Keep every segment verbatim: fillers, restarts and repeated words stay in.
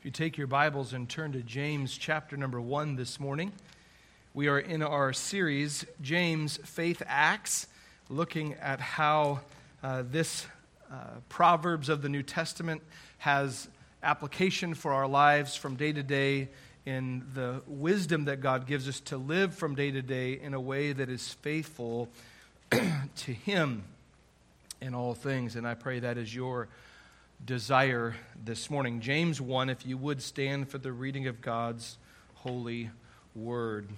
you take your Bibles and turn to James chapter number one this morning. We are in our series, James Faith Acts, looking at how uh, this uh, Proverbs of the New Testament has application for our lives from day to day in the wisdom that God gives us to live from day to day in a way that is faithful to Him in all things. And I pray that is your desire this morning. James one, if you would stand for the reading of God's holy word.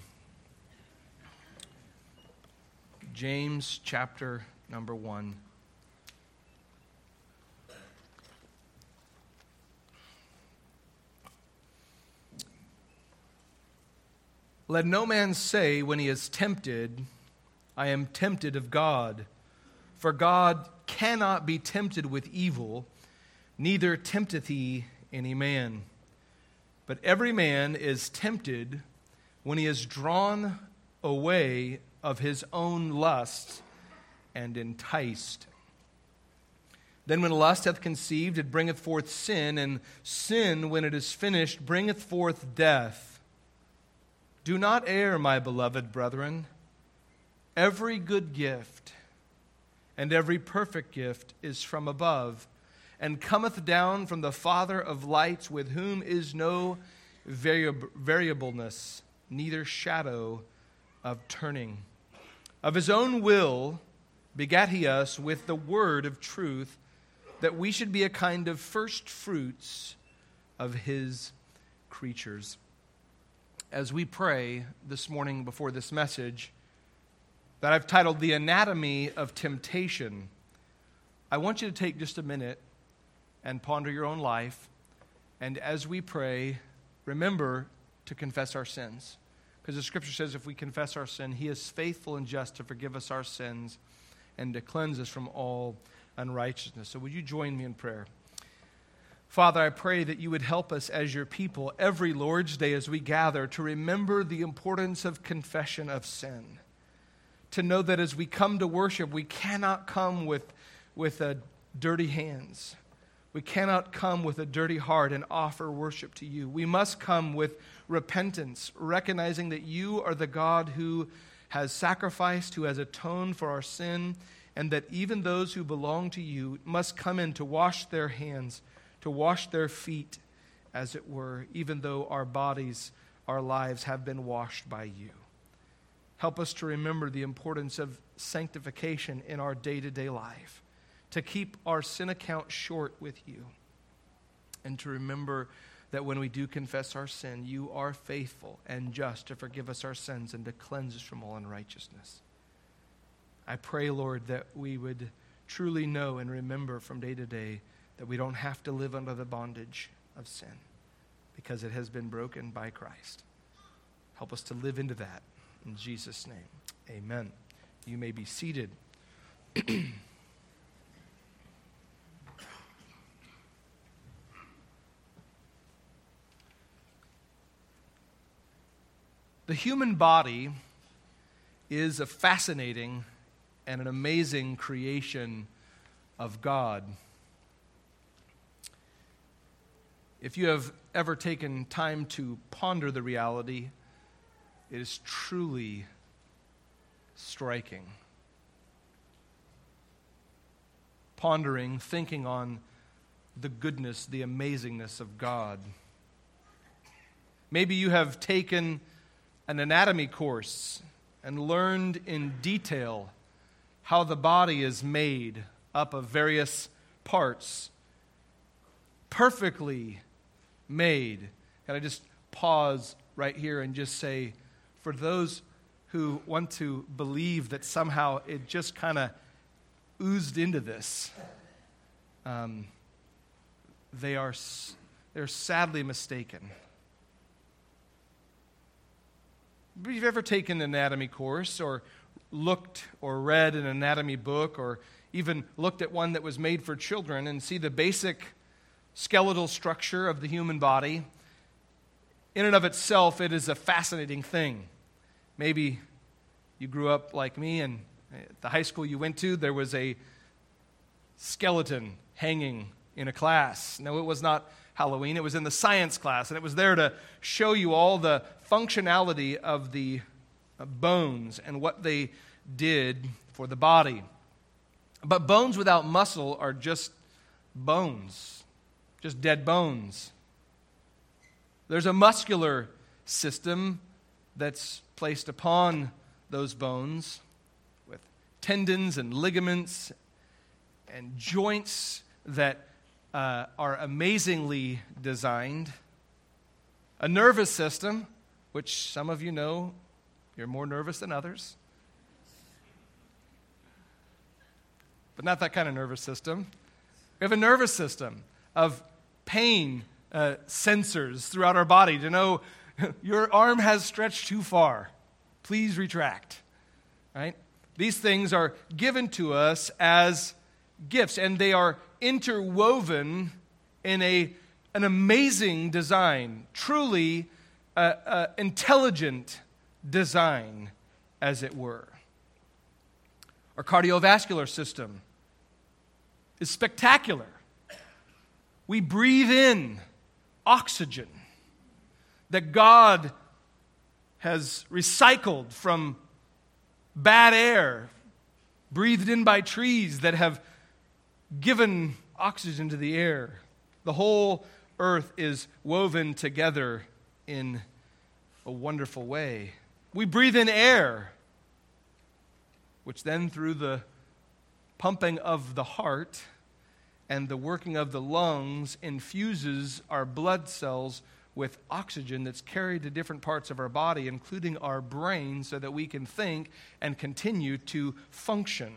James chapter number one. Let no man say when he is tempted, I am tempted of God. For God cannot be tempted with evil, neither tempteth he any man. But every man is tempted when he is drawn away of his own lust and enticed. Then when lust hath conceived, it bringeth forth sin, and sin, when it is finished, bringeth forth death. Do not err, my beloved brethren. Every good gift and every perfect gift is from above, and cometh down from the Father of lights, with whom is no variab- variableness, neither shadow of turning. Of his own will begat he us with the word of truth, that we should be a kind of first fruits of his creatures. As we pray this morning before this message that I've titled The Anatomy of Temptation, I want you to take just a minute and ponder your own life. And as we pray, remember to confess our sins. Because the Scripture says if we confess our sin, He is faithful and just to forgive us our sins and to cleanse us from all unrighteousness. So would you join me in prayer? Father, I pray that you would help us as your people every Lord's Day as we gather to remember the importance of confession of sin. To know that as we come to worship, we cannot come with, with uh, dirty hands. We cannot come with a dirty heart and offer worship to you. We must come with repentance, recognizing that you are the God who has sacrificed, who has atoned for our sin, and that even those who belong to you must come in to wash their hands, to wash their feet, as it were, even though our bodies, our lives have been washed by you. Help us to remember the importance of sanctification in our day-to-day life, to keep our sin account short with you, and to remember that when we do confess our sin, you are faithful and just to forgive us our sins and to cleanse us from all unrighteousness. I pray, Lord, that we would truly know and remember from day to day that we don't have to live under the bondage of sin because it has been broken by Christ. Help us to live into that. In Jesus' name, amen. You may be seated. The human body is a fascinating and an amazing creation of God. If you have ever taken time to ponder the reality, it is truly striking. Pondering, thinking on the goodness, the amazingness of God. Maybe you have taken an anatomy course and learned in detail how the body is made up of various parts, perfectly made. Can I just pause right here and just say, for those who want to believe that somehow it just kind of oozed into this, um, they are they're sadly mistaken. If you've ever taken an anatomy course or looked or read an anatomy book or even looked at one that was made for children and see the basic skeletal structure of the human body, in and of itself, it is a fascinating thing. Maybe you grew up like me, and at the high school you went to, there was a skeleton hanging in a class. No, it was not Halloween. It was in the science class, and it was there to show you all the functionality of the bones and what they did for the body. But bones without muscle are just bones, just dead bones. There's a muscular system that's placed upon those bones with tendons and ligaments and joints that uh, are amazingly designed. A nervous system, which some of you know you're more nervous than others. But not that kind of nervous system. We have a nervous system of pain uh, sensors throughout our body to know your arm has stretched too far. Please retract. Right? These things are given to us as gifts, and they are interwoven in a an amazing design, truly uh, uh, intelligent design, as it were. Our cardiovascular system is spectacular. We breathe in oxygen that God has recycled from bad air, breathed in by trees that have given oxygen to the air. The whole earth is woven together in a wonderful way. We breathe in air, which then through the pumping of the heart and the working of the lungs infuses our blood cells with oxygen that's carried to different parts of our body, including our brain, so that we can think and continue to function.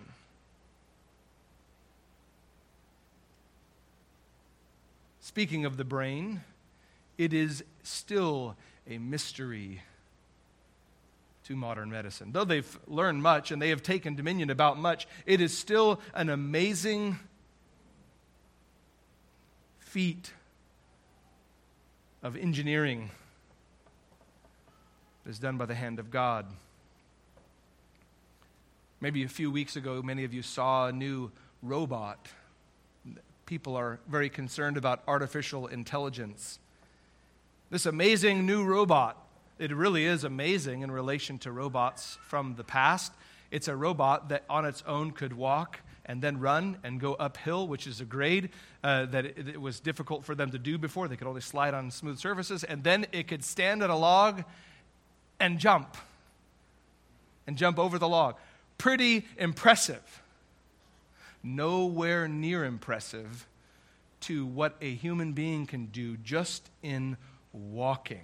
Speaking of the brain, it is still a mystery to modern medicine. Though they've learned much and they have taken dominion about much, it is still an amazing feat of engineering that is done by the hand of God. Maybe a few weeks ago, many of you saw a new robot. People are very concerned about artificial intelligence. This amazing new robot, it really is amazing in relation to robots from the past. It's a robot that on its own could walk and then run and go uphill, which is a grade uh, that it, it was difficult for them to do before. They could only slide on smooth surfaces. And then it could stand at a log and jump. And jump over the log. Pretty impressive. Nowhere near impressive to what a human being can do just in walking.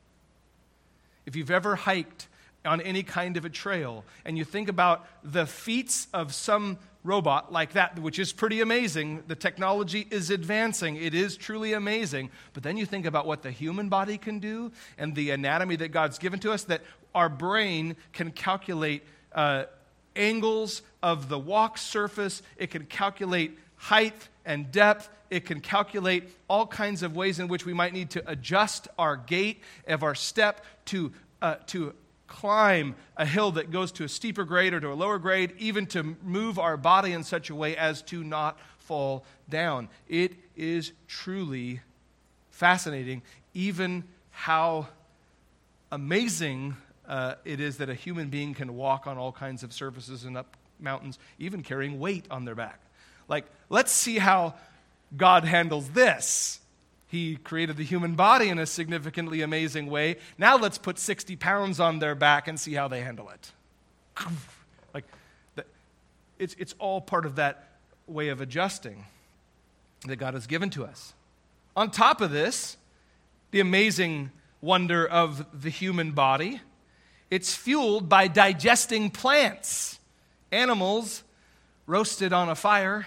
If you've ever hiked on any kind of a trail and you think about the feats of some robot like that, which is pretty amazing, the technology is advancing, it is truly amazing, but then you think about what the human body can do and the anatomy that God's given to us, that our brain can calculate uh, angles of the walk surface, it can calculate height and depth, it can calculate all kinds of ways in which we might need to adjust our gait of our step to uh, to climb a hill that goes to a steeper grade or to a lower grade, even to move our body in such a way as to not fall down. It is truly fascinating, even how amazing uh, it is that a human being can walk on all kinds of surfaces and up mountains, even carrying weight on their back. Like, let's see how God handles this. He created the human body in a significantly amazing way. Now let's put sixty pounds on their back and see how they handle it. Like, the, it's, it's all part of that way of adjusting that God has given to us. On top of this, the amazing wonder of the human body, it's fueled by digesting plants. Animals roasted on a fire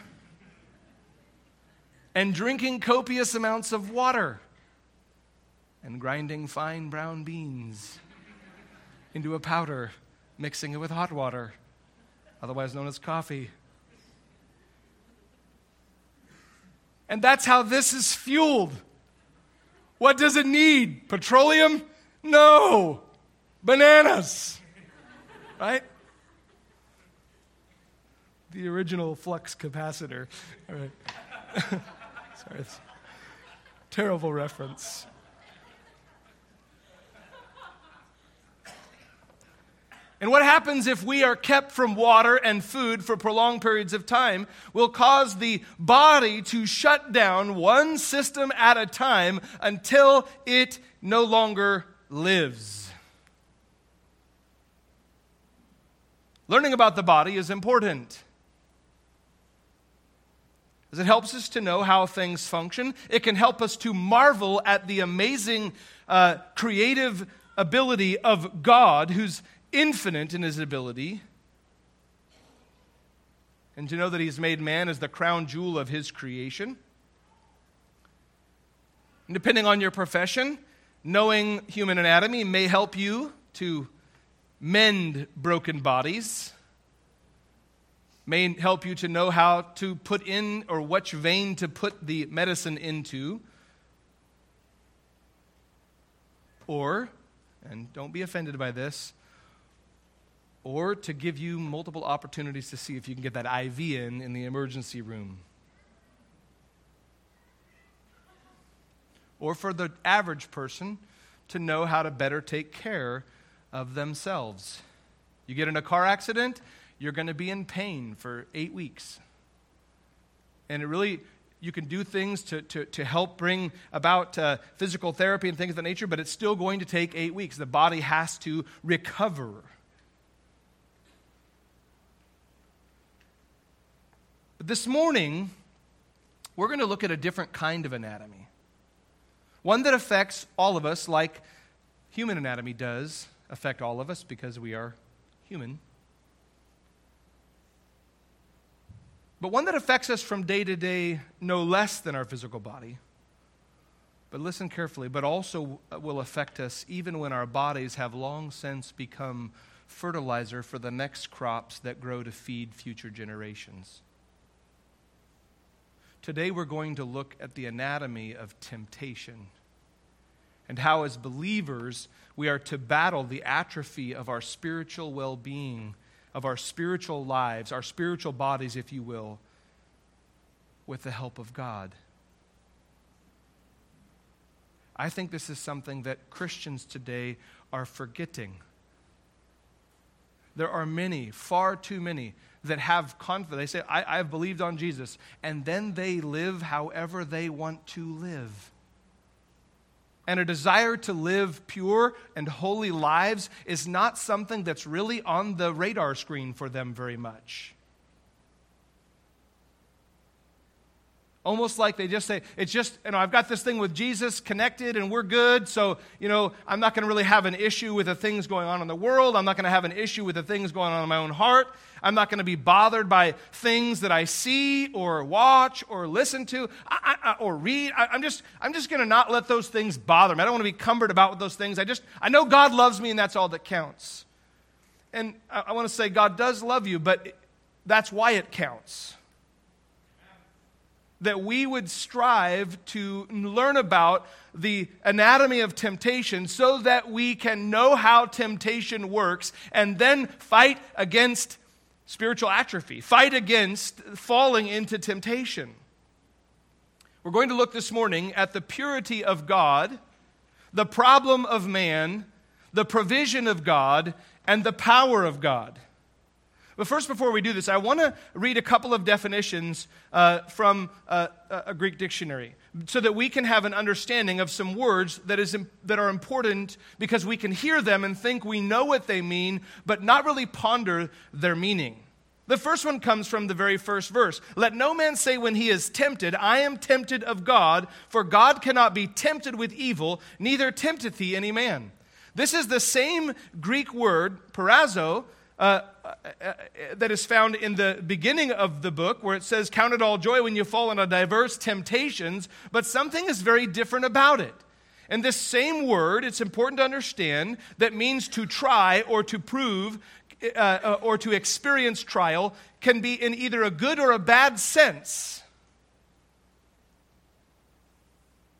and drinking copious amounts of water and grinding fine brown beans into a powder, mixing it with hot water, otherwise known as coffee. And that's how this is fueled. What does it need? Petroleum? No. Bananas. Right? The original flux capacitor. All right. Sorry. Terrible reference. And what happens if we are kept from water and food for prolonged periods of time will cause the body to shut down one system at a time until it no longer lives. Learning about the body is important, as it helps us to know how things function. It can help us to marvel at the amazing uh, creative ability of God, who's infinite in his ability, and to know that he's made man as the crown jewel of his creation. And depending on your profession, knowing human anatomy may help you to mend broken bodies, may help you to know how to put in or which vein to put the medicine into, or, and don't be offended by this, or to give you multiple opportunities to see if you can get that I V in in the emergency room. Or for the average person to know how to better take care of themselves. You get in a car accident, you're going to be in pain for eight weeks. And it really, you can do things to, to, to help bring about uh, physical therapy and things of that nature, but it's still going to take eight weeks. The body has to recover. But this morning, we're going to look at a different kind of anatomy. One that affects all of us, like human anatomy does affect all of us because we are human. But one that affects us from day to day no less than our physical body. But listen carefully, but also will affect us even when our bodies have long since become fertilizer for the next crops that grow to feed future generations. Today we're going to look at the anatomy of temptation and how as believers we are to battle the atrophy of our spiritual well-being, of our spiritual lives, our spiritual bodies, if you will, with the help of God. I think this is something that Christians today are forgetting. There are many, far too many, that have confidence. They say, I, I've believed on Jesus, and then they live however they want to live. And a desire to live pure and holy lives is not something that's really on the radar screen for them very much. Almost like they just say, it's just, you know, I've got this thing with Jesus connected and we're good, so, you know, I'm not going to really have an issue with the things going on in the world. I'm not going to have an issue with the things going on in my own heart. I'm not going to be bothered by things that I see or watch or listen to I, I, or read. I, I'm just, I'm just going to not let those things bother me. I don't want to be cumbered about with those things. I just, I know God loves me and that's all that counts. And I, I want to say God does love you, but that's why it counts. That we would strive to learn about the anatomy of temptation so that we can know how temptation works and then fight against spiritual atrophy, fight against falling into temptation. We're going to look this morning at the purity of God, the problem of man, the provision of God, and the power of God. But first, before we do this, I want to read a couple of definitions uh, from uh, a Greek dictionary so that we can have an understanding of some words that is that are important because we can hear them and think we know what they mean, but not really ponder their meaning. The first one comes from the very first verse. Let no man say when he is tempted, I am tempted of God, for God cannot be tempted with evil, neither tempteth he any man. This is the same Greek word, parazo, Uh, uh, uh, that is found in the beginning of the book where it says, count it all joy when you fall into diverse temptations, but something is very different about it. And this same word, it's important to understand, that means to try or to prove uh, uh, or to experience trial can be in either a good or a bad sense.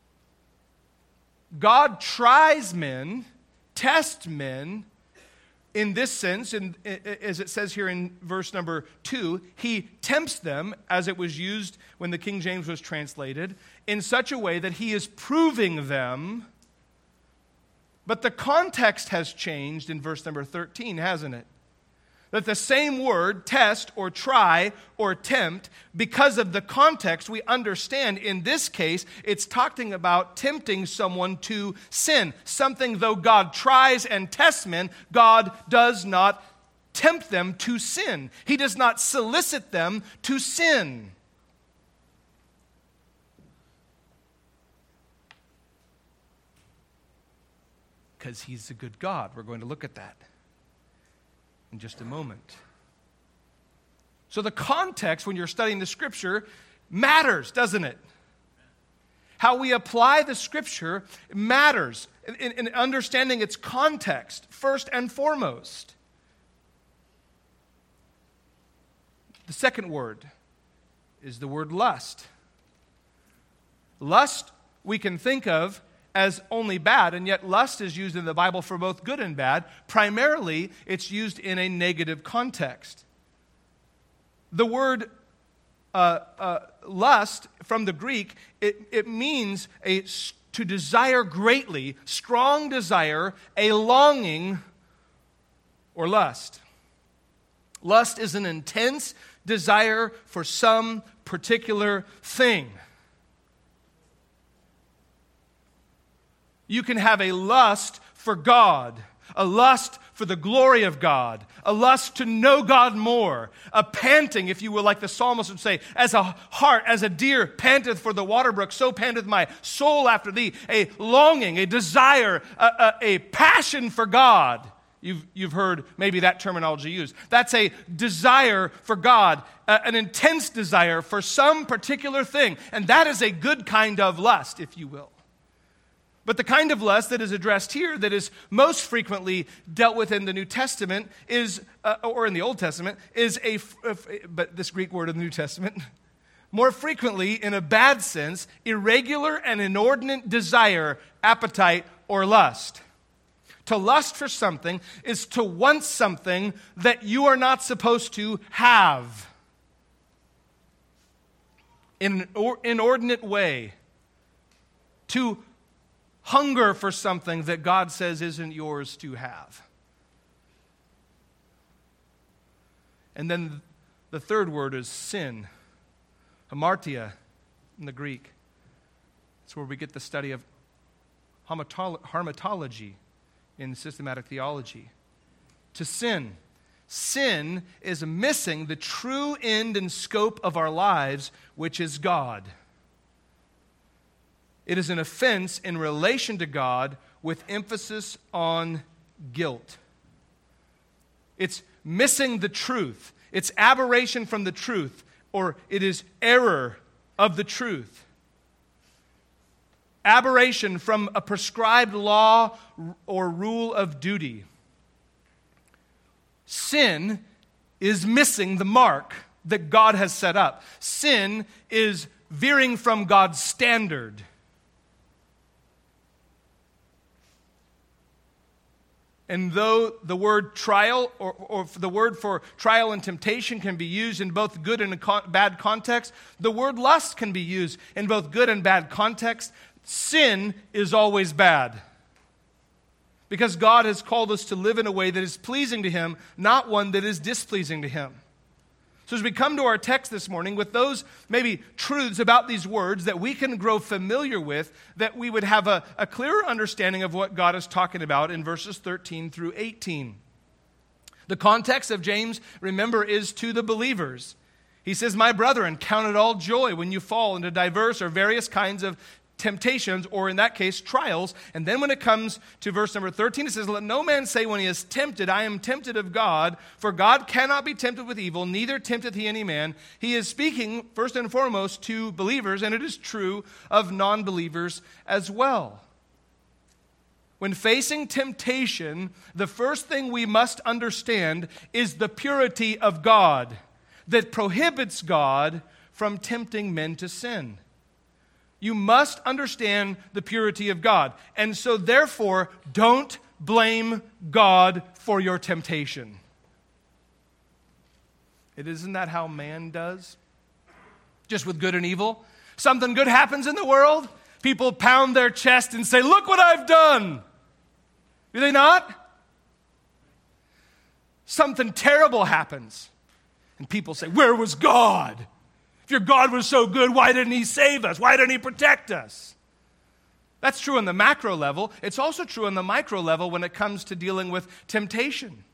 God tries men, tests men, in this sense, in, as it says here in verse number two, he tempts them, as it was used when the King James was translated, in such a way that he is proving them. But the context has changed in verse number thirteen, hasn't it? That the same word, test or try or tempt, because of the context, we understand in this case, it's talking about tempting someone to sin. Something, though God tries and tests men, God does not tempt them to sin. He does not solicit them to sin. Because he's a good God. We're going to look at that in just a moment. So the context when you're studying the Scripture matters, doesn't it? How we apply the Scripture matters in, in understanding its context, first and foremost. The second word is the word lust. Lust we can think of as only bad, and yet lust is used in the Bible for both good and bad. Primarily, it's used in a negative context. The word uh, uh, lust from the Greek, it, it means a, to desire greatly, strong desire, a longing, or lust. Lust is an intense desire for some particular thing. You can have a lust for God, a lust for the glory of God, a lust to know God more, a panting, if you will, like the psalmist would say, as a hart, as a deer panteth for the water brook, so panteth my soul after thee. A longing, a desire, a, a, a passion for God. You've, you've heard maybe that terminology used. That's a desire for God, uh, an intense desire for some particular thing. And that is a good kind of lust, if you will. But the kind of lust that is addressed here, that is most frequently dealt with in the New Testament, is, uh, or in the Old Testament, is a, but this Greek word in the New Testament, more frequently, in a bad sense, irregular and inordinate desire, appetite, or lust. To lust for something is to want something that you are not supposed to have in an inordinate way. To hunger for something that God says isn't yours to have. And then the third word is sin. Hamartia in the Greek. It's where we get the study of hamartology in systematic theology. To sin. Sin is missing the true end and scope of our lives, which is God. It is an offense in relation to God with emphasis on guilt. It's missing the truth. It's aberration from the truth, or it is error of the truth. Aberration from a prescribed law or rule of duty. Sin is missing the mark that God has set up. Sin is veering from God's standard. And though the word trial, or, or the word for trial and temptation can be used in both good and bad context, the word lust can be used in both good and bad context. Sin is always bad. Because God has called us to live in a way that is pleasing to Him, not one that is displeasing to Him. So as we come to our text this morning with those maybe truths about these words that we can grow familiar with, that we would have a, a clearer understanding of what God is talking about in verses thirteen through eighteen. The context of James, remember, is to the believers. He says, "My brethren, count it all joy when you fall into diverse or various kinds of temptations," or in that case, trials. And then when it comes to verse number thirteen, it says, "Let no man say when he is tempted, I am tempted of God, for God cannot be tempted with evil, neither tempteth he any man." He is speaking first and foremost to believers, and it is true of non-believers as well. When facing temptation, the first thing we must understand is the purity of God that prohibits God from tempting men to sin. You must understand the purity of God. And so therefore, don't blame God for your temptation. It isn't that how man does? Just with good and evil? Something good happens in the world, people pound their chest and say, look what I've done. Do they not? Something terrible happens, and people say, where was God? If your God was so good, why didn't he save us? Why didn't he protect us? That's true on the macro level. It's also true on the micro level when it comes to dealing with temptation.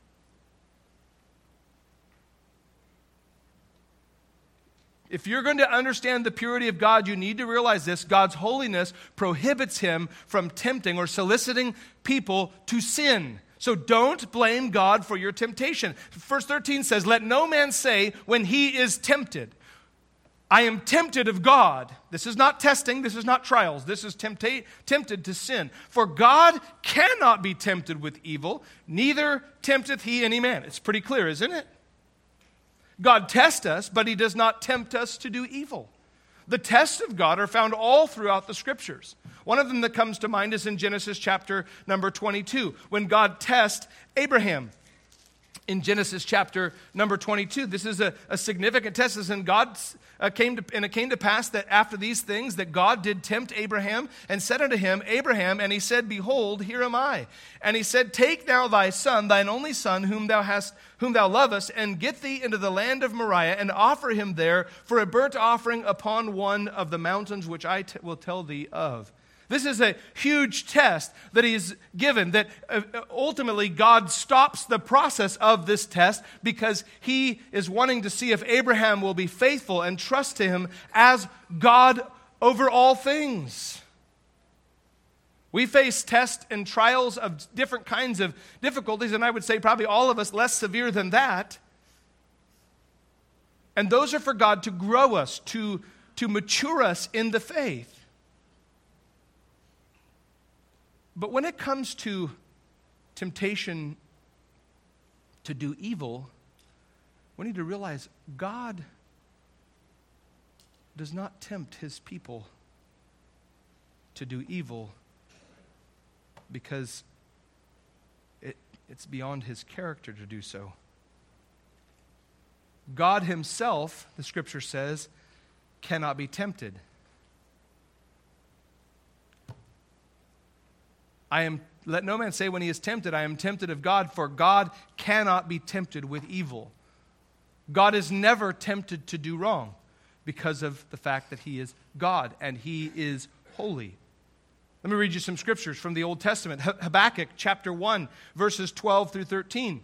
If you're going to understand the purity of God, you need to realize this. God's holiness prohibits him from tempting or soliciting people to sin. So don't blame God for your temptation. Verse thirteen says, let no man say when he is tempted, I am tempted of God. This is not testing. This is not trials. This is tempta- tempted to sin. For God cannot be tempted with evil, neither tempteth he any man. It's pretty clear, isn't it? God tests us, but he does not tempt us to do evil. The tests of God are found all throughout the Scriptures. One of them that comes to mind is in Genesis chapter number twenty-two, when God tests Abraham. In Genesis chapter number twenty-two, this is a, a significant test. And God uh, came to, and it came to pass that after these things, that God did tempt Abraham and said unto him, Abraham, and he said, behold, here am I. And he said, take now thy son, thine only son, whom thou hast, whom thou lovest, and get thee into the land of Moriah, and offer him there for a burnt offering upon one of the mountains which I t- will tell thee of. This is a huge test that he's given, that ultimately God stops the process of this test because he is wanting to see if Abraham will be faithful and trust him as God over all things. We face tests and trials of different kinds of difficulties, and I would say probably all of us less severe than that. And those are for God to grow us, to, to mature us in the faith. But when it comes to temptation to do evil, we need to realize God does not tempt his people to do evil because it, it's beyond his character to do so. God himself, the Scripture says, cannot be tempted. I am, let no man say when he is tempted, I am tempted of God, for God cannot be tempted with evil. God is never tempted to do wrong because of the fact that he is God and he is holy. Let me read you some scriptures from the Old Testament. Habakkuk chapter one, verses twelve through thirteen.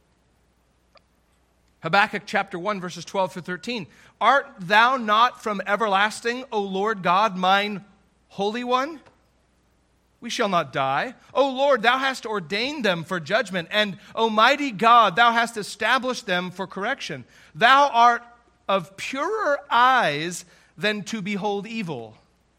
Habakkuk chapter one, verses twelve through thirteen. Art thou not from everlasting, O Lord God, mine Holy One? We shall not die. O Lord, thou hast ordained them for judgment, and O mighty God, thou hast established them for correction. Thou art of purer eyes than to behold evil.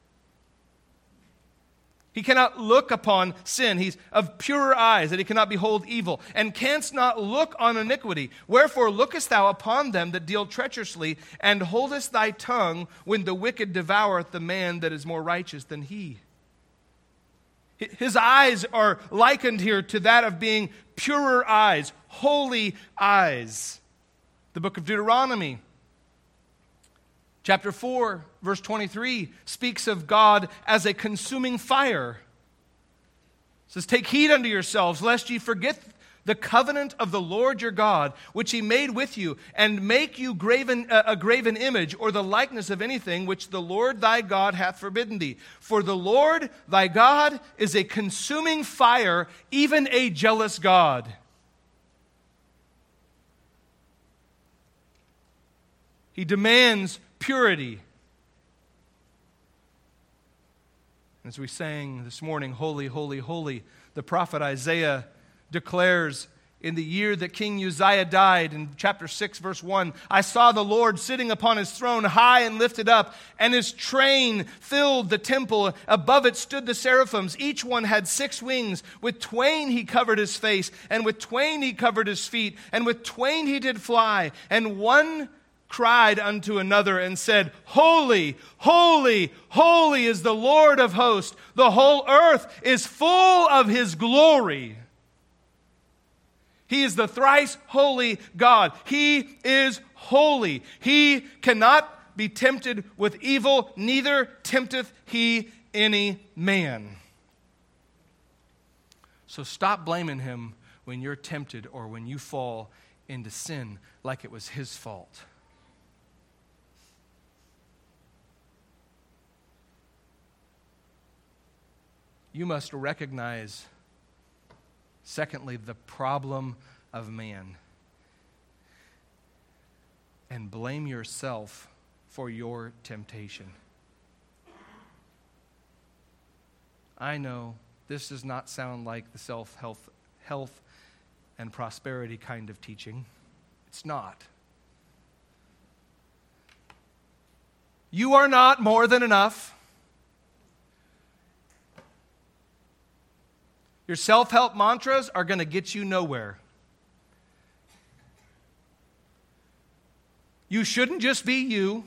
He cannot look upon sin. He's of purer eyes, that he cannot behold evil, and canst not look on iniquity. Wherefore lookest thou upon them that deal treacherously, and holdest thy tongue when the wicked devoureth the man that is more righteous than he. His eyes are likened here to that of being purer eyes, holy eyes. The book of Deuteronomy, chapter four, verse twenty-three, speaks of God as a consuming fire. It says, take heed unto yourselves, lest ye forget the covenant of the Lord your God, which he made with you, and make you graven, uh, a graven image, or the likeness of anything which the Lord thy God hath forbidden thee. For the Lord thy God is a consuming fire, even a jealous God. He demands purity. As we sang this morning, holy, holy, holy, the prophet Isaiah declares in the year that King Uzziah died, in chapter six, verse one, I saw the Lord sitting upon his throne, high and lifted up, and his train filled the temple. Above it stood the seraphims. Each one had six wings. With twain he covered his face, and with twain he covered his feet, and with twain he did fly. And one cried unto another and said, Holy, holy, holy is the Lord of hosts. The whole earth is full of his glory. He is the thrice holy God. He is holy. He cannot be tempted with evil, neither tempteth he any man. So stop blaming him when you're tempted or when you fall into sin like it was his fault. You must recognize, secondly, the problem of man and blame yourself for your temptation. I know this does not sound like the self-health health and prosperity kind of teaching. It's not. You are not more than enough. Your self-help mantras are going to get you nowhere. You shouldn't just be you.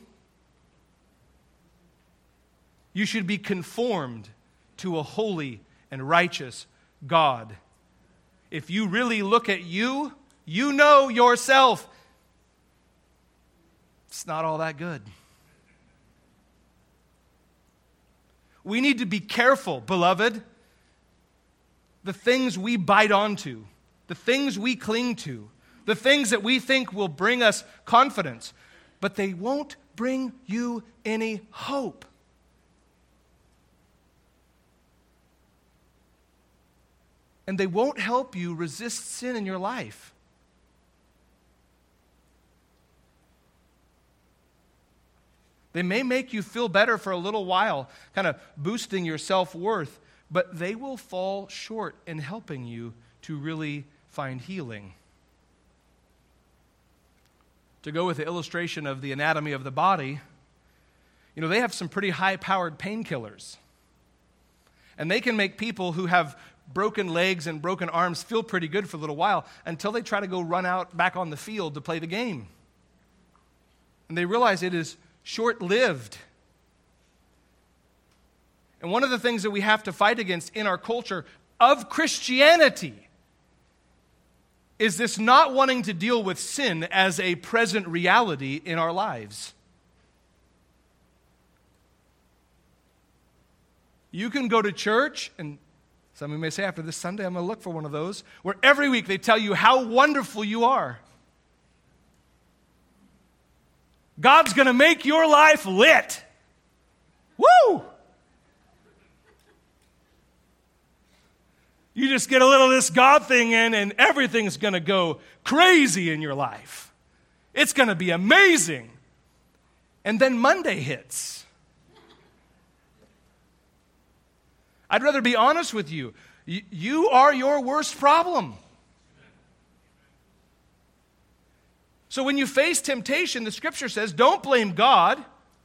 You should be conformed to a holy and righteous God. If you really look at you, you know yourself. It's not all that good. We need to be careful, beloved. The things we bite onto, the things we cling to, the things that we think will bring us confidence, but they won't bring you any hope. And they won't help you resist sin in your life. They may make you feel better for a little while, kind of boosting your self-worth, but they will fall short in helping you to really find healing. To go with the illustration of the anatomy of the body, you know, they have some pretty high-powered painkillers. And they can make people who have broken legs and broken arms feel pretty good for a little while until they try to go run out back on the field to play the game. And they realize it is short-lived. And one of the things that we have to fight against in our culture of Christianity is this not wanting to deal with sin as a present reality in our lives. You can go to church, and some of you may say, after this Sunday, I'm going to look for one of those, where every week they tell you how wonderful you are. God's going to make your life lit. Woo! You just get a little of this God thing in, and everything's going to go crazy in your life. It's going to be amazing. And then Monday hits. I'd rather be honest with you. You are your worst problem. So when you face temptation, the Scripture says, don't blame God.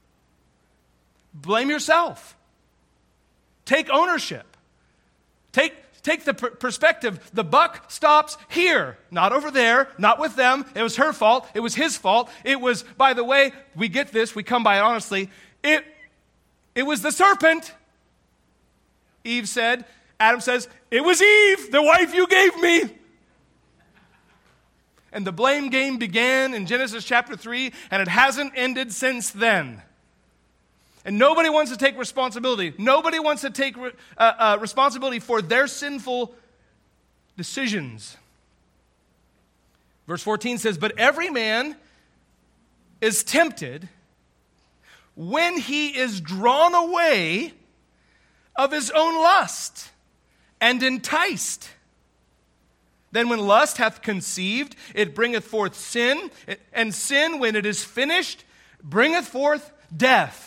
Blame yourself. Take ownership. Take Take the per- perspective, the buck stops here, not over there, not with them. It was her fault. It was his fault. It was, by the way, we get this, we come by it honestly. It, it was the serpent, Eve said. Adam says, it was Eve, the wife you gave me. And the blame game began in Genesis chapter three, and it hasn't ended since then. And nobody wants to take responsibility. Nobody wants to take uh, uh, responsibility for their sinful decisions. Verse fourteen says, but every man is tempted when he is drawn away of his own lust and enticed. Then when lust hath conceived, it bringeth forth sin, and sin, when it is finished, bringeth forth death.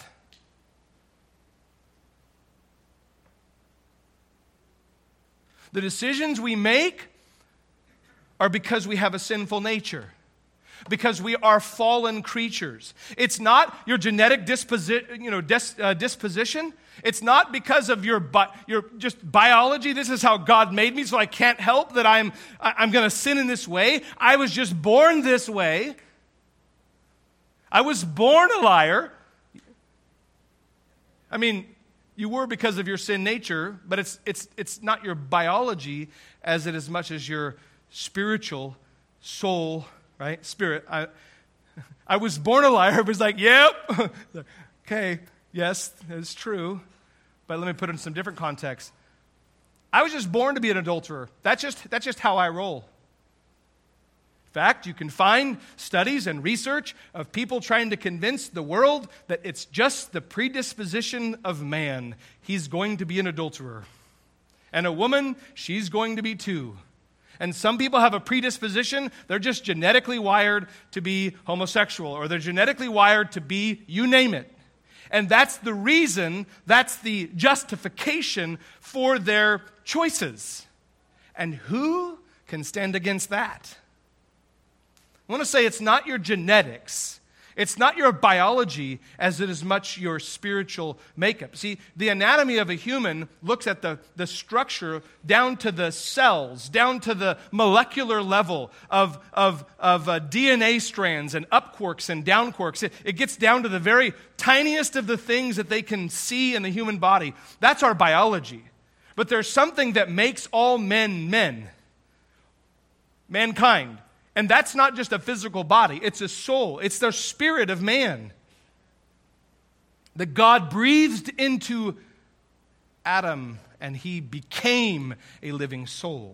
The decisions we make are because we have a sinful nature, because we are fallen creatures. It's not your genetic disposi- you know, dis- uh, disposition. It's not because of your bi- your just biology. This is how God made me, so I can't help that I'm I'm going to sin in this way. I was just born this way. I was born a liar. I mean, you were because of your sin nature, but it's it's it's not your biology as it as much as your spiritual soul, right? Spirit. I, I was born a liar. I was like, yep. Okay, yes, that's true. But let me put it in some different context. I was just born to be an adulterer. That's just, that's just how I roll. In fact, you can find studies and research of people trying to convince the world that it's just the predisposition of man. He's going to be an adulterer. And a woman, she's going to be too. And some people have a predisposition. They're just genetically wired to be homosexual, or they're genetically wired to be, you name it. And that's the reason, that's the justification for their choices. And who can stand against that? I want to say it's not your genetics. It's not your biology as it is much your spiritual makeup. See, the anatomy of a human looks at the, the structure down to the cells, down to the molecular level of, of, of uh, D N A strands and up quarks and down quarks. It, it gets down to the very tiniest of the things that they can see in the human body. That's our biology. But there's something that makes all men men. Mankind. And that's not just a physical body. It's a soul. It's the spirit of man that God breathed into Adam, and he became a living soul.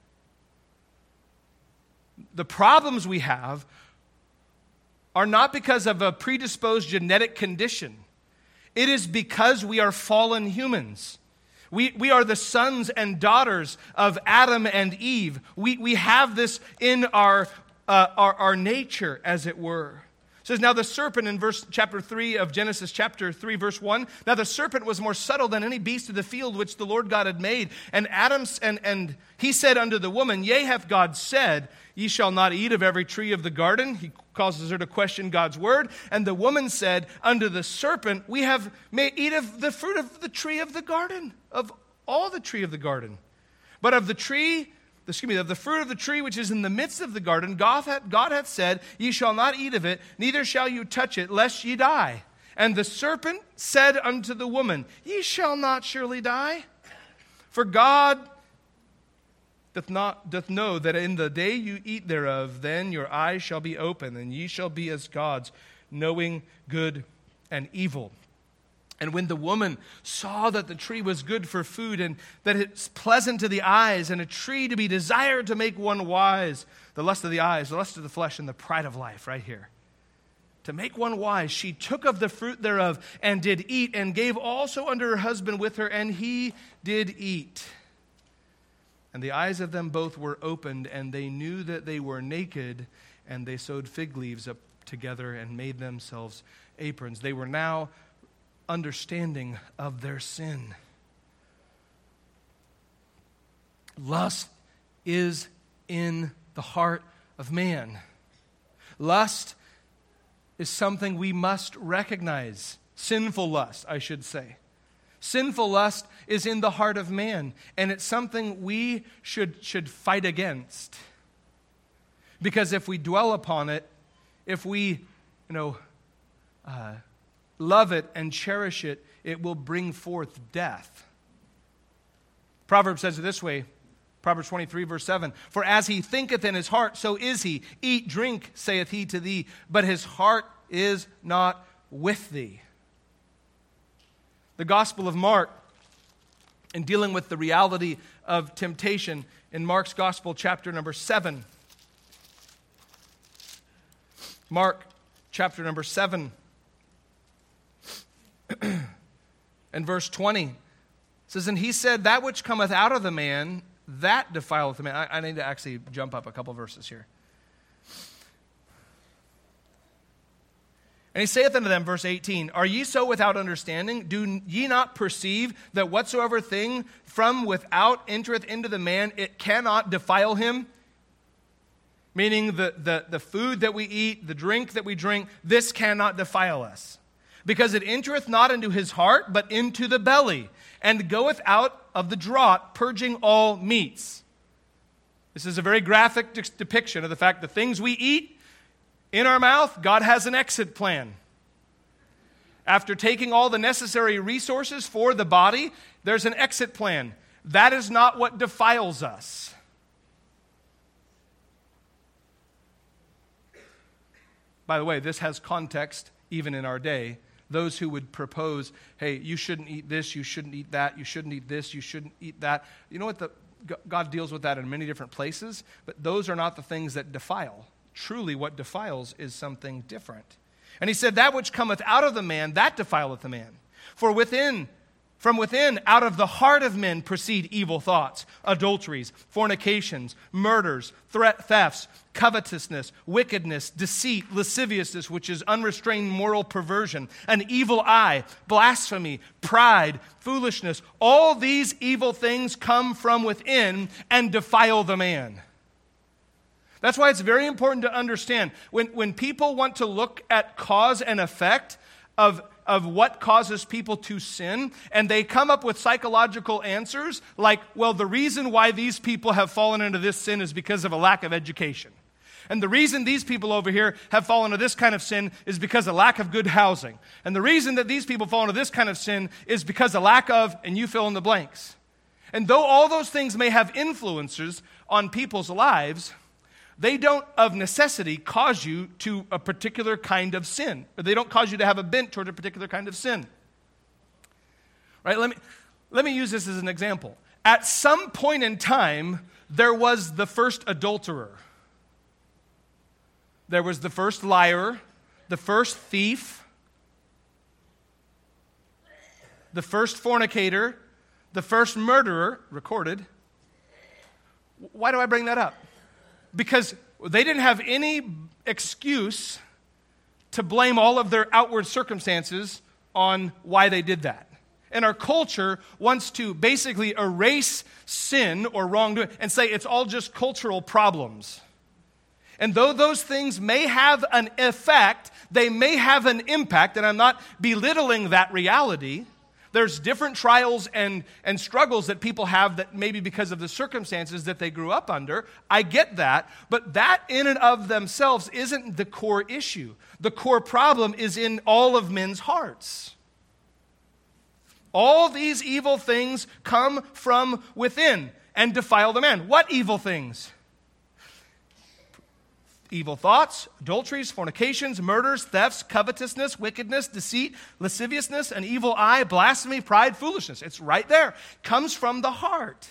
The problems we have are not because of a predisposed genetic condition. It is because we are fallen humans. We, we are the sons and daughters of Adam and Eve. We, we have this in our, uh, our, our nature, as it were. It says, now the serpent in verse chapter three of Genesis chapter three, verse one, now the serpent was more subtle than any beast of the field which the Lord God had made. And Adam, and, and he said unto the woman, yea, hath God said, ye shall not eat of every tree of the garden. He causes her to question God's word. And the woman said unto the serpent, we have may eat of the fruit of the tree of the garden, of all the tree of the garden. But of the tree, excuse me, of the fruit of the tree which is in the midst of the garden, God hath, God hath said, ye shall not eat of it, neither shall you touch it, lest ye die. And the serpent said unto the woman, ye shall not surely die. For God doth not doth know that in the day you eat thereof, then your eyes shall be open, and ye shall be as gods, knowing good and evil. And when the woman saw that the tree was good for food, and that it's pleasant to the eyes, and a tree to be desired to make one wise, the lust of the eyes, the lust of the flesh, and the pride of life, right here. To make one wise, she took of the fruit thereof, and did eat, and gave also unto her husband with her, and he did eat. And the eyes of them both were opened, and they knew that they were naked, and they sewed fig leaves up together and made themselves aprons. They were now understanding of their sin. Lust is in the heart of man. Lust is something we must recognize. Sinful lust, I should say. Sinful lust is in the heart of man, and it's something we should, should fight against. Because if we dwell upon it, if we, you know, uh, love it and cherish it, it will bring forth death. Proverbs says it this way, Proverbs twenty-three, verse seven, for as he thinketh in his heart, so is he. Eat, drink, saith he to thee, but his heart is not with thee. The Gospel of Mark, in dealing with the reality of temptation, in Mark's Gospel, chapter number seven. Mark, chapter number seven, and verse twenty, says, and he said, that which cometh out of the man, that defileth the man. I, I need to actually jump up a couple verses here. And he saith unto them, verse eighteen, are ye so without understanding? Do ye not perceive that whatsoever thing from without entereth into the man, it cannot defile him? Meaning the, the, the food that we eat, the drink that we drink, this cannot defile us. Because it entereth not into his heart, but into the belly, and goeth out of the draught, purging all meats. This is a very graphic de- depiction of the fact that things we eat in our mouth, God has an exit plan. After taking all the necessary resources for the body, there's an exit plan. That is not what defiles us. By the way, this has context even in our day. Those who would propose, hey, you shouldn't eat this, you shouldn't eat that, you shouldn't eat this, you shouldn't eat that. You know what? The, God deals with that in many different places, but those are not the things that defile. Truly, what defiles is something different. And he said, that which cometh out of the man, that defileth the man. For within From within, out of the heart of men proceed evil thoughts, adulteries, fornications, murders, threat, thefts, covetousness, wickedness, deceit, lasciviousness, which is unrestrained moral perversion, an evil eye, blasphemy, pride, foolishness. All these evil things come from within and defile the man. That's why it's very important to understand when, when people want to look at cause and effect of of what causes people to sin, and they come up with psychological answers like, well, the reason why these people have fallen into this sin is because of a lack of education. And the reason these people over here have fallen into this kind of sin is because of lack of good housing. And the reason that these people fall into this kind of sin is because of lack of, and you fill in the blanks. And though all those things may have influences on people's lives, they don't, of necessity, cause you to a particular kind of sin. Or they don't cause you to have a bent toward a particular kind of sin. Right? Let me, let me use this as an example. At some point in time, there was the first adulterer. There was the first liar, the first thief, the first fornicator, the first murderer, recorded. Why do I bring that up? Because they didn't have any excuse to blame all of their outward circumstances on why they did that. And our culture wants to basically erase sin or wrongdoing and say it's all just cultural problems. And though those things may have an effect, they may have an impact, and I'm not belittling that reality. There's different trials and, and struggles that people have that maybe because of the circumstances that they grew up under. I get that. But that in and of themselves isn't the core issue. The core problem is in all of men's hearts. All these evil things come from within and defile the man. What evil things? Evil thoughts, adulteries, fornications, murders, thefts, covetousness, wickedness, deceit, lasciviousness, an evil eye, blasphemy, pride, foolishness. It's right there. Comes from the heart.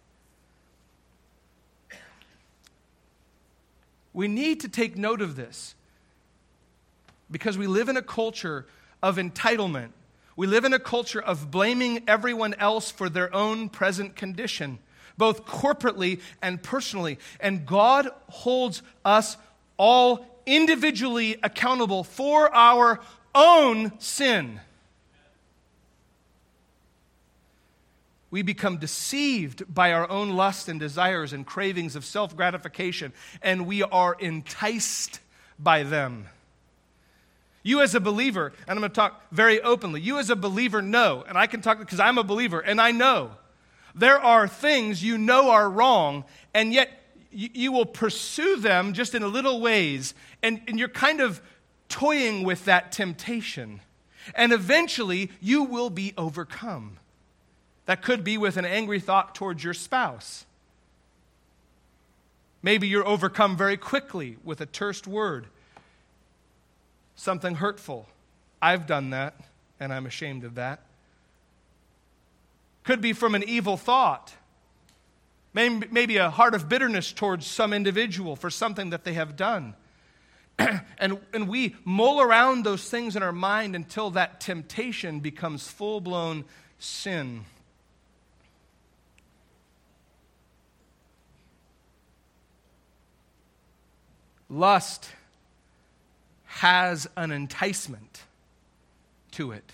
We need to take note of this because we live in a culture of entitlement. We live in a culture of blaming everyone else for their own present condition, both corporately and personally. And God holds us all individually accountable for our own sin. We become deceived by our own lust and desires and cravings of self-gratification, and we are enticed by them. You as a believer, and I'm going to talk very openly, you as a believer know, and I can talk because I'm a believer, and I know, there are things you know are wrong, and yet you, you will pursue them just in a little ways, and, and you're kind of toying with that temptation. And eventually, you will be overcome. That could be with an angry thought towards your spouse. Maybe you're overcome very quickly with a terse word. Something hurtful. I've done that, and I'm ashamed of that. Could be from an evil thought. Maybe a heart of bitterness towards some individual for something that they have done. and, and we mull around those things in our mind until that temptation becomes full-blown sin. Lust has an enticement to it.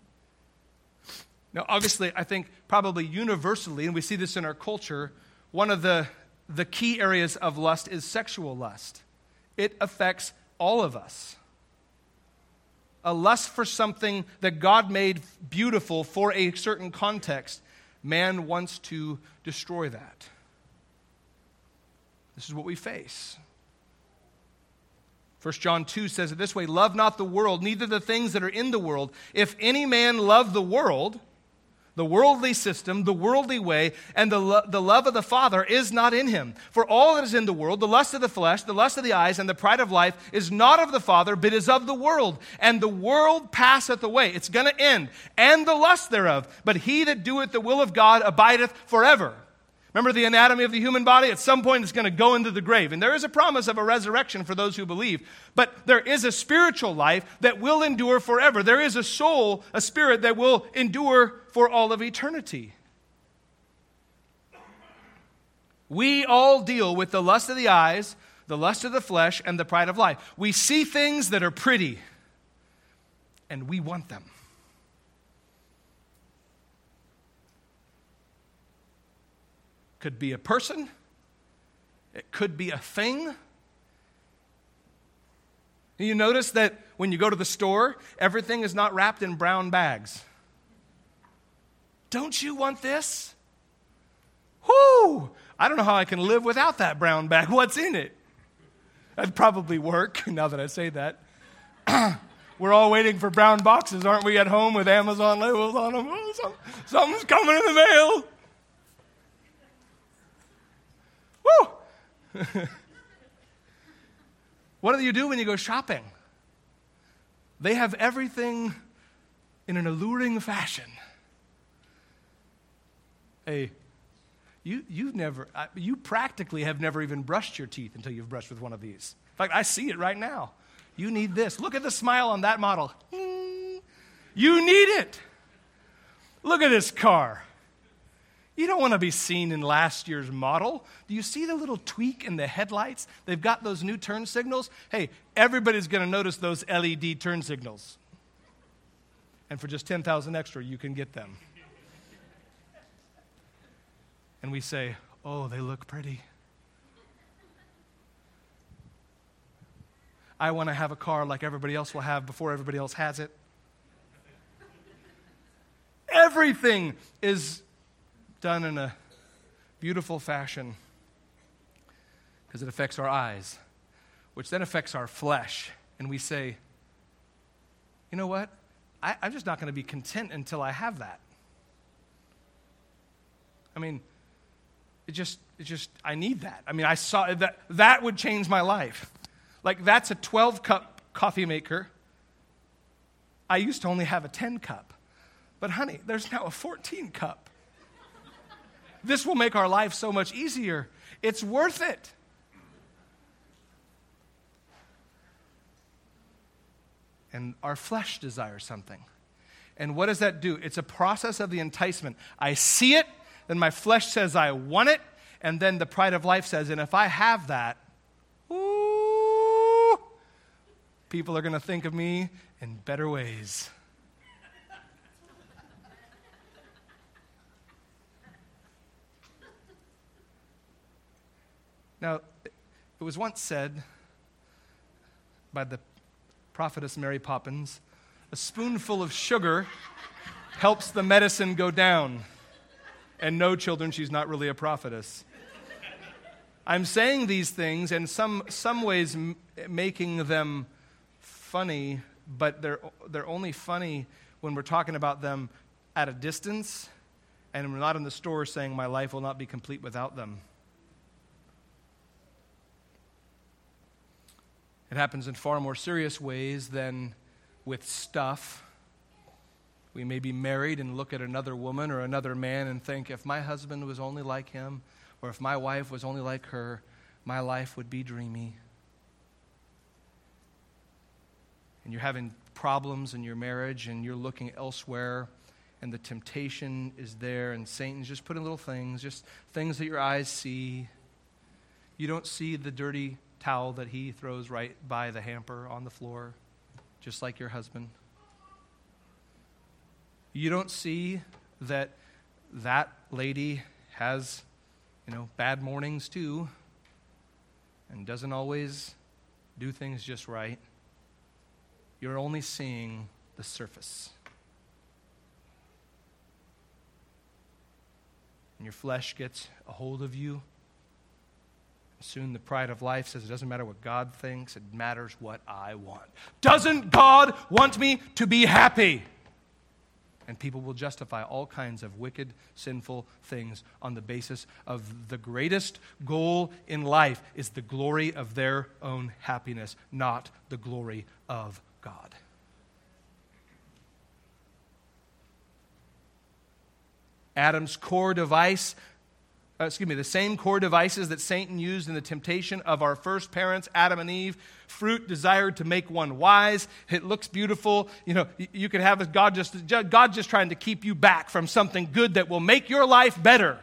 Now, obviously, I think probably universally, and we see this in our culture, one of the, the key areas of lust is sexual lust. It affects all of us. A lust for something that God made beautiful for a certain context. Man wants to destroy that. This is what we face. First John two says it this way, love not the world, neither the things that are in the world. If any man love the world, The worldly system, the worldly way, and the, lo- the love of the Father is not in him. For all that is in the world, the lust of the flesh, the lust of the eyes, and the pride of life is not of the Father, but is of the world. And the world passeth away. It's going to end. And the lust thereof. But he that doeth the will of God abideth forever. Remember the anatomy of the human body? At some point it's going to go into the grave. And there is a promise of a resurrection for those who believe. But there is a spiritual life that will endure forever. There is a soul, a spirit that will endure for all of eternity. We all deal with the lust of the eyes, the lust of the flesh, and the pride of life. We see things that are pretty, and we want them. Could be a person. It could be a thing. You notice that when you go to the store, everything is not wrapped in brown bags. Don't you want this? Whoo! I don't know how I can live without that brown bag. What's in it? That'd probably work, now that I say that. We're all waiting for brown boxes, aren't we, at home with Amazon labels on them? Oh, some, something's coming in the mail. Woo! What do you do when you go shopping? They have everything in an alluring fashion. Hey, you you've never you practically have never even brushed your teeth until you've brushed with one of these. In fact, I see it right now. You need this. Look at the smile on that model. You need it. Look at this car. You don't want to be seen in last year's model. Do you see the little tweak in the headlights? They've got those new turn signals. Hey, everybody's going to notice those L E D turn signals. And for just ten thousand dollars extra, you can get them. And we say, oh, they look pretty. I want to have a car like everybody else will have before everybody else has it. Everything is done in a beautiful fashion because it affects our eyes, which then affects our flesh. And we say, you know what? I, I'm just not going to be content until I have that. I mean, it just, it just, I need that. I mean, I saw that, that would change my life. Like, that's a twelve-cup coffee maker. I used to only have a ten-cup. But honey, there's now a fourteen-cup. This will make our life so much easier. It's worth it. And our flesh desires something. And what does that do? It's a process of the enticement. I see it, then my flesh says I want it, and then the pride of life says, and if I have that, ooh, people are going to think of me in better ways. Now, it was once said by the prophetess Mary Poppins, a spoonful of sugar helps the medicine go down. And no, children, she's not really a prophetess. I'm saying these things in some some ways m- making them funny, but they're they're only funny when we're talking about them at a distance, and we're not in the store saying my life will not be complete without them. It happens in far more serious ways than with stuff. We may be married and look at another woman or another man and think, if my husband was only like him, or if my wife was only like her, my life would be dreamy. And you're having problems in your marriage and you're looking elsewhere and the temptation is there and Satan's just putting little things, just things that your eyes see. You don't see the dirty towel that he throws right by the hamper on the floor, just like your husband. You don't see that that lady has, you know, bad mornings too, and doesn't always do things just right. You're only seeing the surface. And your flesh gets a hold of you. Soon the pride of life says it doesn't matter what God thinks, it matters what I want. Doesn't God want me to be happy? And people will justify all kinds of wicked, sinful things on the basis of the greatest goal in life is the glory of their own happiness, not the glory of God. Adam's core device, uh, excuse me, the same core devices that Satan used in the temptation of our first parents, Adam and Eve. Fruit desired to make one wise. It looks beautiful. You know, you, you could have God just, God just trying to keep you back from something good that will make your life better.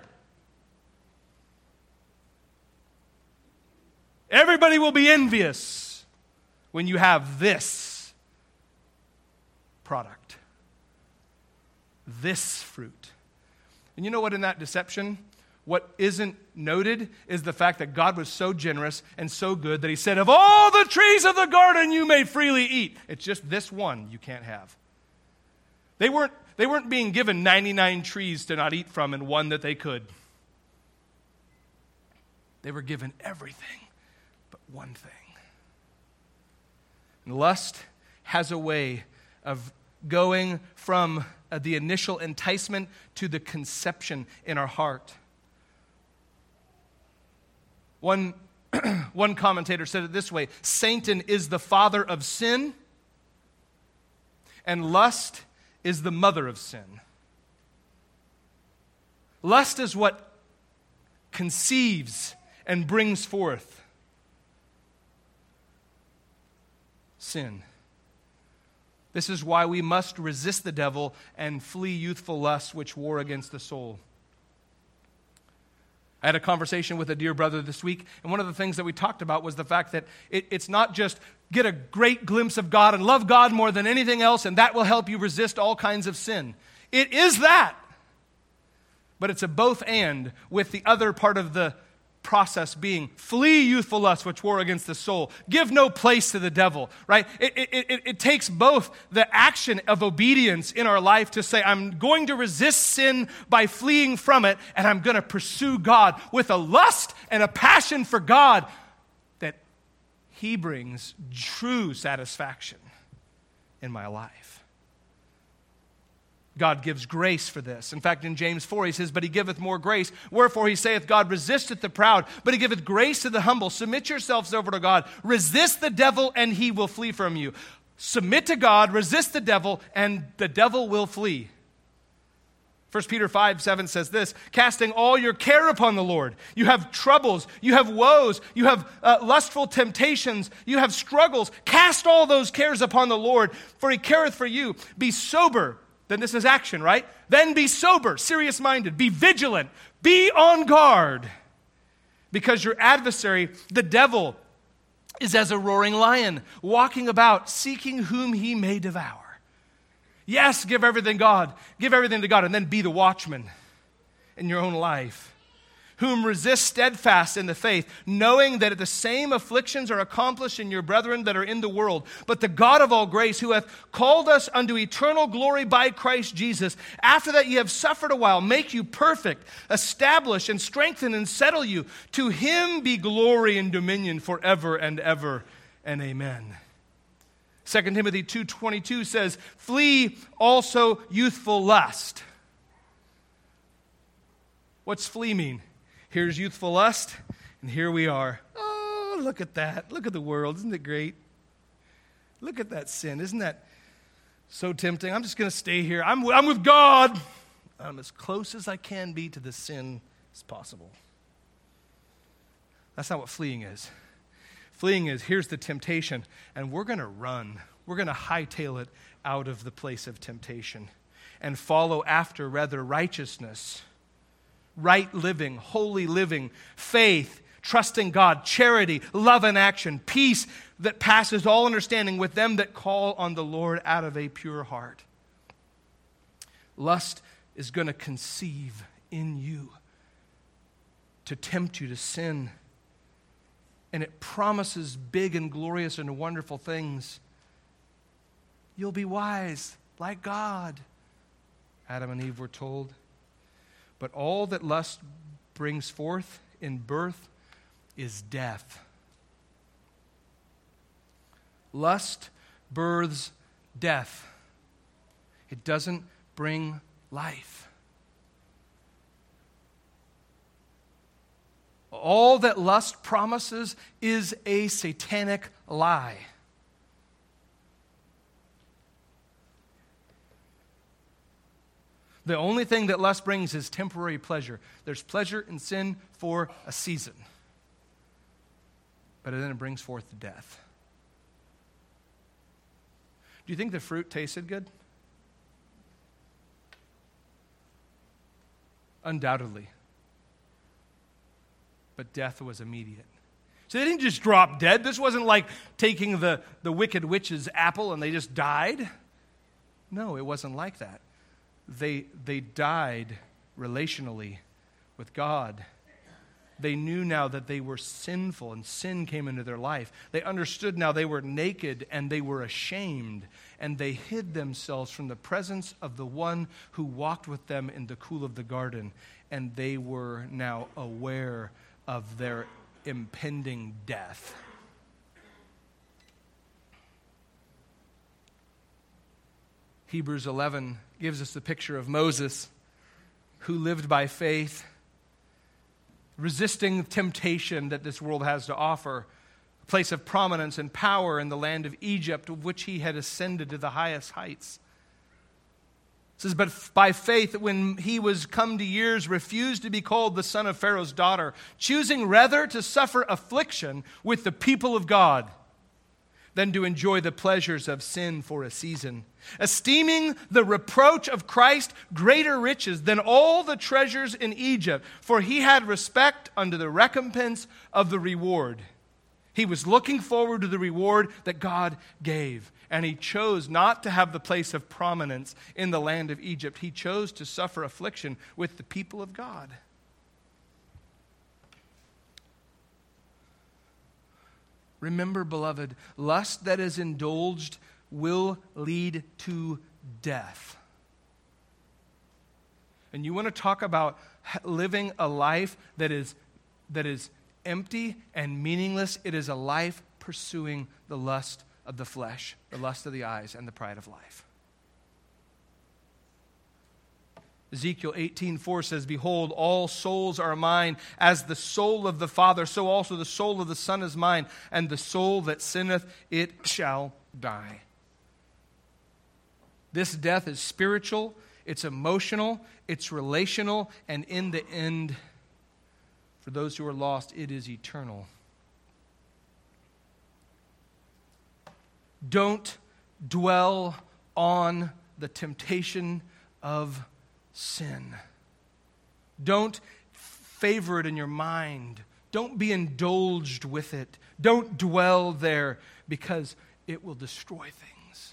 Everybody will be envious when you have this product, this fruit. And you know what, in that deception, what isn't noted is the fact that God was so generous and so good that he said, of all the trees of the garden you may freely eat. It's just this one you can't have. They weren't, they weren't being given ninety-nine trees to not eat from and one that they could. They were given everything but one thing. And lust has a way of going from uh, the initial enticement to the conception in our heart. One, one commentator said it this way: Satan is the father of sin, and lust is the mother of sin. Lust is what conceives and brings forth sin. This is why we must resist the devil and flee youthful lusts which war against the soul. I had a conversation with a dear brother this week, and one of the things that we talked about was the fact that it, it's not just get a great glimpse of God and love God more than anything else, and that will help you resist all kinds of sin. It is that, but it's a both and, with the other part of the process being flee youthful lusts which war against the soul. Give no place to the devil, right? It, it, it, it takes both the action of obedience in our life to say, I'm going to resist sin by fleeing from it, and I'm going to pursue God with a lust and a passion for God that he brings true satisfaction in my life. God gives grace for this. In fact, in James four, he says, but he giveth more grace. Wherefore he saith, God resisteth the proud, but he giveth grace to the humble. Submit yourselves over to God. Resist the devil, and he will flee from you. Submit to God, resist the devil, and the devil will flee. First Peter five seven says this: casting all your care upon the Lord. You have troubles, you have woes, you have uh, lustful temptations, you have struggles. Cast all those cares upon the Lord, for he careth for you. Be sober. Then this is action, right? Then be sober, serious-minded, be vigilant, be on guard. Because your adversary, the devil, is as a roaring lion, walking about, seeking whom he may devour. Yes, give everything God, give everything to God, and then be the watchman in your own life. Whom resist steadfast in the faith, knowing that the same afflictions are accomplished in your brethren that are in the world. But the God of all grace, who hath called us unto eternal glory by Christ Jesus, after that ye have suffered a while, make you perfect, establish and strengthen and settle you. To him be glory and dominion forever and ever, and amen. Second Timothy two twenty-two says, flee also youthful lust. What's flee mean? Here's youthful lust, and here we are. Oh, look at that. Look at the world. Isn't it great? Look at that sin. Isn't that so tempting? I'm just going to stay here. I'm, I'm with God. I'm as close as I can be to the sin as possible. That's not what fleeing is. Fleeing is, here's the temptation, and we're going to run. We're going to hightail it out of the place of temptation and follow after, rather, righteousness, right living, holy living, faith, trusting God, charity, love and action, peace that passes all understanding with them that call on the Lord out of a pure heart. Lust is going to conceive in you to tempt you to sin. And it promises big and glorious and wonderful things. You'll be wise like God, Adam and Eve were told. But all that lust brings forth in birth is death. Lust births death. It doesn't bring life. All that lust promises is a satanic lie. The only thing that lust brings is temporary pleasure. There's pleasure in sin for a season, but then it brings forth death. Do you think the fruit tasted good? Undoubtedly. But death was immediate. So they didn't just drop dead. This wasn't like taking the, the wicked witch's apple and they just died. No, it wasn't like that. They, they died relationally with God. They knew now that they were sinful and sin came into their life. They understood now they were naked and they were ashamed, and they hid themselves from the presence of the one who walked with them in the cool of the garden, and they were now aware of their impending death. Hebrews eleven gives us the picture of Moses, who lived by faith, resisting temptation that this world has to offer, a place of prominence and power in the land of Egypt, of which he had ascended to the highest heights. It says, but by faith, when he was come to years, refused to be called the son of Pharaoh's daughter, choosing rather to suffer affliction with the people of God than to enjoy the pleasures of sin for a season, esteeming the reproach of Christ greater riches than all the treasures in Egypt, for he had respect unto the recompense of the reward. He was looking forward to the reward that God gave, and he chose not to have the place of prominence in the land of Egypt. He chose to suffer affliction with the people of God. Remember, beloved, lust that is indulged will lead to death. And you want to talk about living a life that is, that is empty and meaningless? It is a life pursuing the lust of the flesh, the lust of the eyes, and the pride of life. Ezekiel eighteen four says, behold, all souls are mine, as the soul of the Father, so also the soul of the Son is mine, and the soul that sinneth, it shall die. This death is spiritual, it's emotional, it's relational, and in the end, for those who are lost, it is eternal. Don't dwell on the temptation of sin. Don't favor it in your mind. Don't be indulged with it. Don't dwell there, because it will destroy things.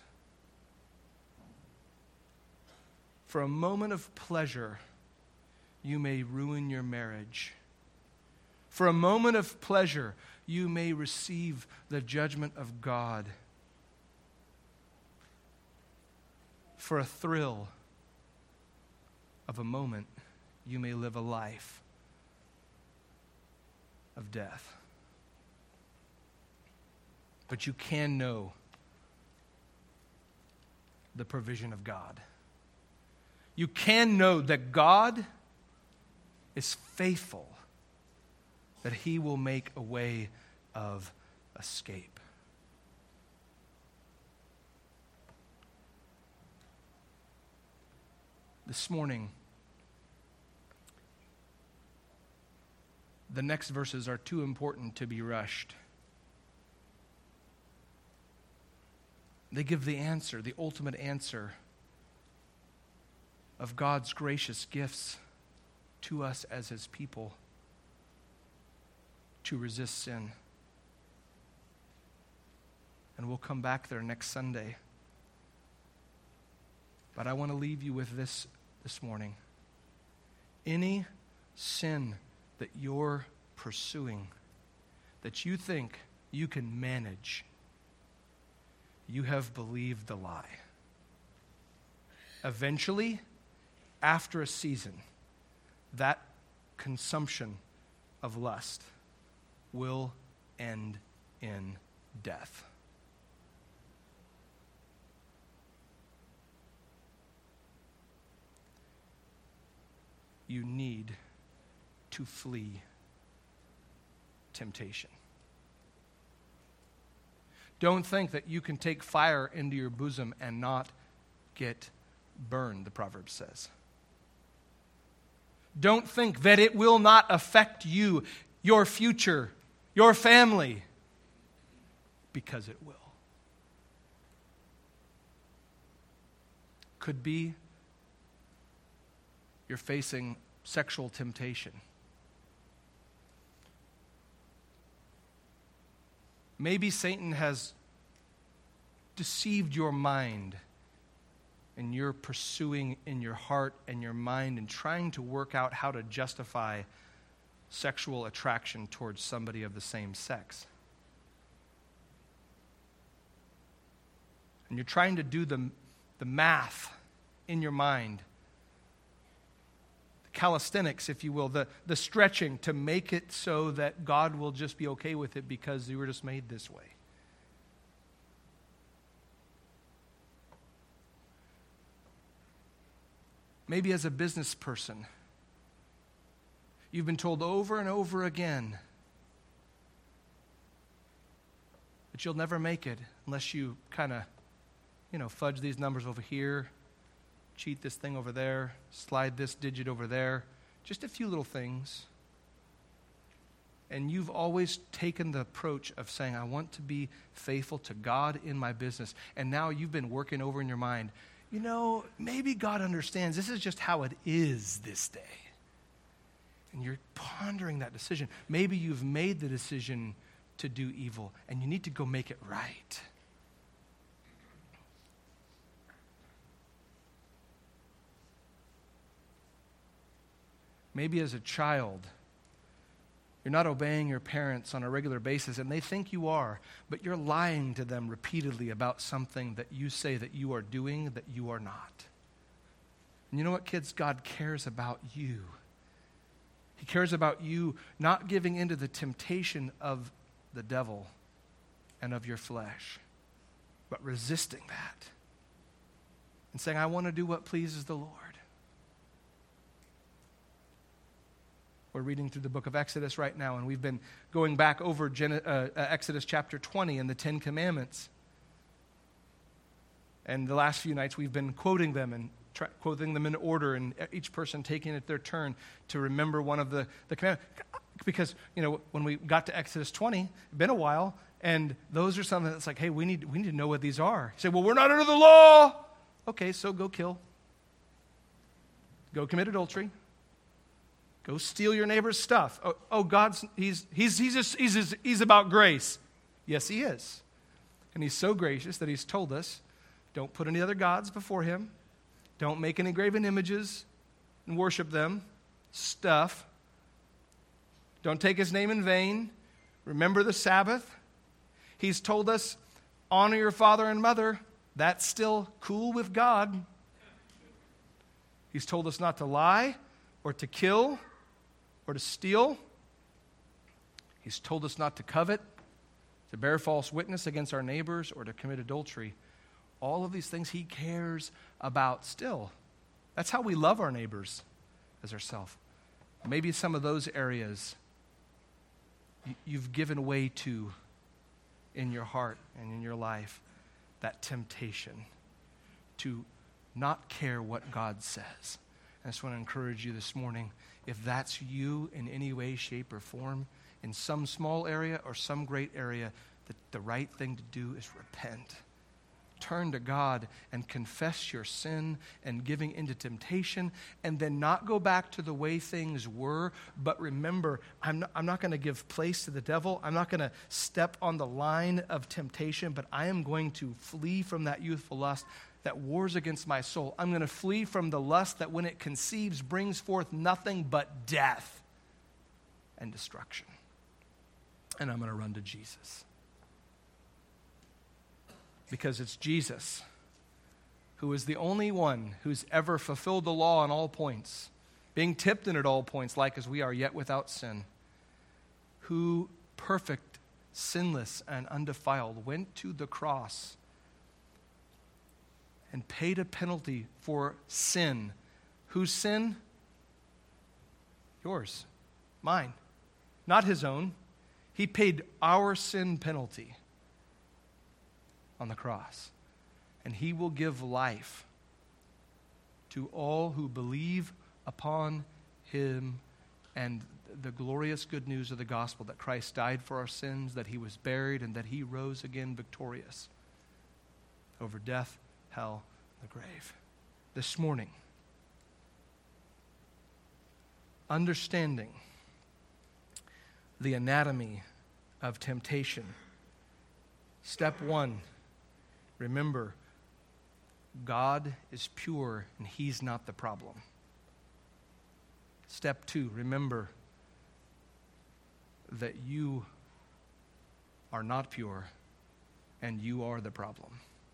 For a moment of pleasure, you may ruin your marriage. For a moment of pleasure, you may receive the judgment of God. For a thrill of a moment, you may live a life of death. But you can know the provision of God. You can know that God is faithful, that he will make a way of escape. This morning, the next verses are too important to be rushed. They give the answer, the ultimate answer of God's gracious gifts to us as his people to resist sin. And we'll come back there next Sunday. But I want to leave you with this this morning. Any sin that you're pursuing, that you think you can manage, you have believed the lie. Eventually, after a season, that consumption of lust will end in death. you need to flee temptation. Don't think that you can take fire into your bosom and not get burned, the proverb says. Don't think that it will not affect you, your future, your family, because it will. Could be you're facing sexual temptation. Maybe Satan has deceived your mind, and you're pursuing in your heart and your mind and trying to work out how to justify sexual attraction towards somebody of the same sex. And you're trying to do the, the math in your mind, the calisthenics, if you will, the, the stretching to make it so that God will just be okay with it because you were just made this way. Maybe as a business person, you've been told over and over again that you'll never make it unless you kind of, you know, fudge these numbers over here, cheat this thing over there, slide this digit over there, just a few little things. And you've always taken the approach of saying, I want to be faithful to God in my business. And now you've been working over in your mind, you know, maybe God understands this is just how it is this day. And you're pondering that decision. Maybe you've made the decision to do evil, and you need to go make it right. Maybe as a child, you're not obeying your parents on a regular basis, and they think you are, but you're lying to them repeatedly about something that you say that you are doing that you are not. And you know what, kids? God cares about you. He cares about you not giving into the temptation of the devil and of your flesh, but resisting that and saying, I want to do what pleases the Lord. We're reading through the book of Exodus right now, and we've been going back over Gen- uh, Exodus chapter twenty and the Ten Commandments. And the last few nights we've been quoting them and tra- quoting them in order, and each person taking it their turn to remember one of the, the commandments. Because, you know, when we got to Exodus twenty, it's been a while, and those are something that's like, hey, we need, we need to know what these are. You say, well, we're not under the law. Okay, so go kill. Go commit adultery. Go steal your neighbor's stuff. Oh, oh God's, he's, he's, he's, just, he's, just, he's about grace. Yes, he is. And he's so gracious that he's told us, don't put any other gods before him. Don't make any graven images and worship them. Stuff. Don't take his name in vain. Remember the Sabbath. He's told us, honor your father and mother. That's still cool with God. He's told us not to lie or to kill or to steal. He's told us not to covet, to bear false witness against our neighbors, or to commit adultery. All of these things he cares about still. That's how we love our neighbors as ourselves. Maybe some of those areas you've given way to in your heart and in your life, that temptation to not care what God says. I just want to encourage you this morning, if that's you in any way, shape, or form, in some small area or some great area, the, the right thing to do is repent. Turn to God and confess your sin and giving into temptation, and then not go back to the way things were, but remember, I'm not, I'm not going to give place to the devil. I'm not going to step on the line of temptation, but I am going to flee from that youthful lust that wars against my soul. I'm going to flee from the lust that when it conceives brings forth nothing but death and destruction. And I'm going to run to Jesus. Because it's Jesus who is the only one who's ever fulfilled the law on all points, being tempted at all points, like as we are, yet without sin, who, perfect, sinless, and undefiled, went to the cross and paid a penalty for sin. Whose sin? Yours, mine, not his own. He paid our sin penalty on the cross. And he will give life to all who believe upon him, and the glorious good news of the gospel that Christ died for our sins, that he was buried, and that he rose again victorious over death, hell, and the grave. This morning, understanding the anatomy of temptation. Step one, remember, God is pure and he's not the problem. Step two, remember that you are not pure and you are the problem.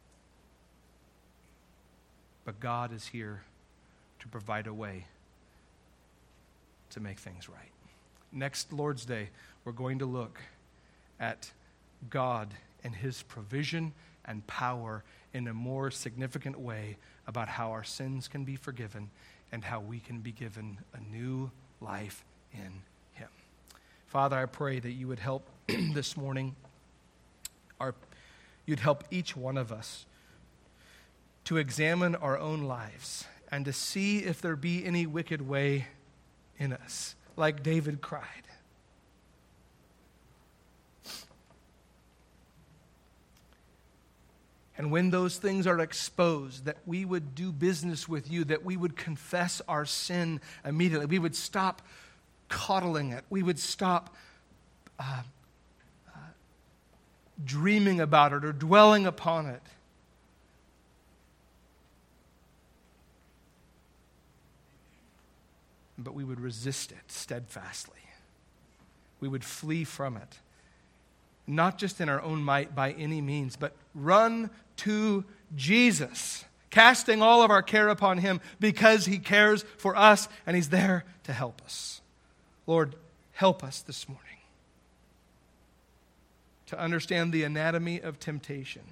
But God is here to provide a way to make things right. Next Lord's Day, we're going to look at God and his provision and power in a more significant way about how our sins can be forgiven and how we can be given a new life in him. Father, I pray that you would help this morning, our, you'd help each one of us to examine our own lives and to see if there be any wicked way in us, like David cried. And when those things are exposed, that we would do business with you, that we would confess our sin immediately. We would stop coddling it. We would stop uh, uh, dreaming about it or dwelling upon it. But we would resist it steadfastly. We would flee from it. Not just in our own might by any means, but run to Jesus, casting all of our care upon him because he cares for us and he's there to help us. Lord, help us this morning to understand the anatomy of temptation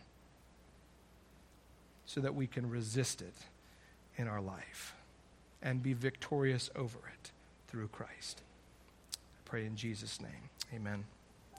so that we can resist it in our life and be victorious over it through Christ. I pray in Jesus' name. Amen.